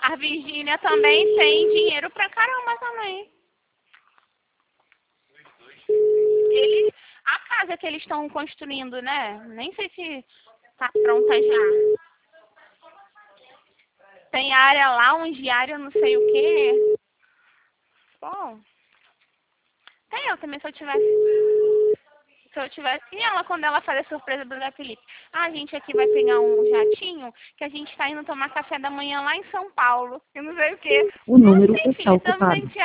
A Virgínia também tem dinheiro pra caramba também. A casa que eles estão construindo, né? Nem sei se tá pronta já. Tem área lá, uns de área não sei o quê. Bom, tem eu também se eu tivesse. Se eu tivesse. E ela, quando ela faz a surpresa do Zé Felipe? Ah, a gente aqui vai pegar um jatinho que a gente tá indo tomar café da manhã lá em São Paulo. Eu não sei o quê. O número Assim, está filho, estamos ocupado. em